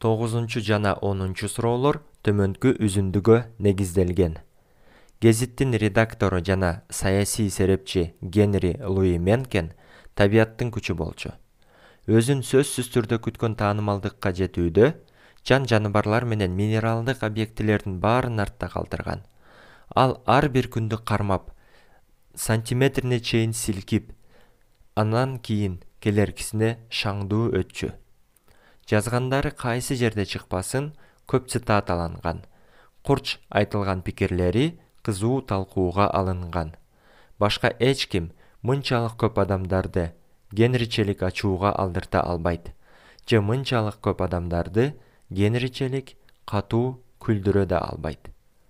9 жана 10 суроолор төмөнкү үзүндүгө негизделген. Гезиттин редактору жана саясий серепчи Генри Луи Менкен табияттын күчү болчу. Өзүн сөзсүз түрдө күткөн таанымалдыкка жетүүдө жан-жаныбарлар менен минералдык объектилердин баарын артта калтырган. Ал ар бир күндү кармап, сантиметрине чейин силкип, андан кийин келеркисине шаңдуу өтчү. Жазгандары кайсы жерде чыкпасын көп цитаталанган. Курч айтылган пикирлери кызуу талкууга алынган. Башка эч ким мынчалык көп адамдарды генричелик ачууга алдырта албайт, же мынчалык көп адамдарды генричелик катуу күлдүрө да албайт.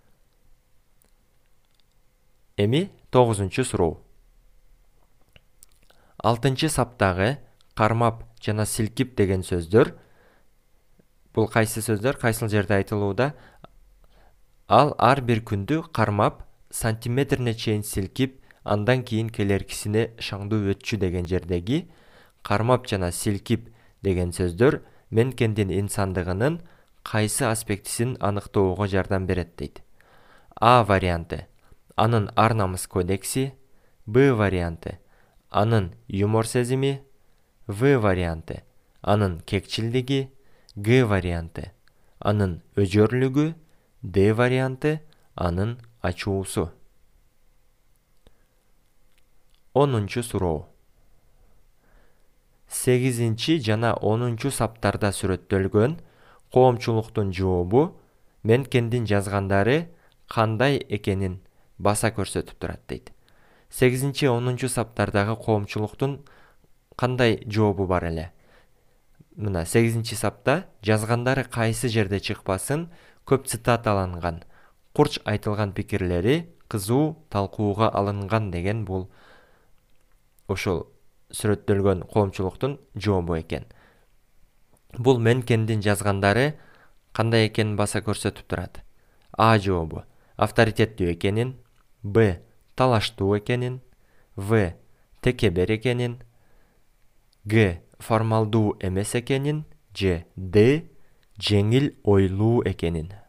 Эми 9 суроо. 6 саптагы кармап жана силкип деген сөздөр, бул кайсы сөздөр, кайсыл жерде айтылууда? Ал ар бир күндү кармап, сантиметрине чейин силкип, андан кийин келеркисине шаңдуу өтчү деген жердеги кармап жана силкип деген сөздөр Менкендин инсандыгынын кайсы аспектисин аныктоого жардам берет дейт. А варианты: анын ар-намыс кодекси. Б варианты: анын юмор сезими. В варианты: анын кекчилдиги. Г варианты: анын өжөрлүгү. Д варианты: анын ачуусу. 10 суроо. 8 жана 10 саптарда сүрөттөлгөн коомчулуктун жообу Менкендин жазгандары кандай экенин баса көрсөтүп турат дейт. 8-10 саптардагы коомчулуктун кандай жообу бар эле? Мына 8 сапта жазгандары кайсы жерде чыкпасын көп цитаталанган. Курч айтылган пикирлери кызуу талкууга алынган деген бул ошол сүрөттөлгөн коомчулуктун жообу экен. Бул Менкендин жазгандары кандай экенин баса көрсөтүп турат. А жообу: авторитеттүү экенин. Б талаштуу экенин. В текебер экенин. Г формалдуу эмес экенин. Же Д жеңил ойлуу экенин.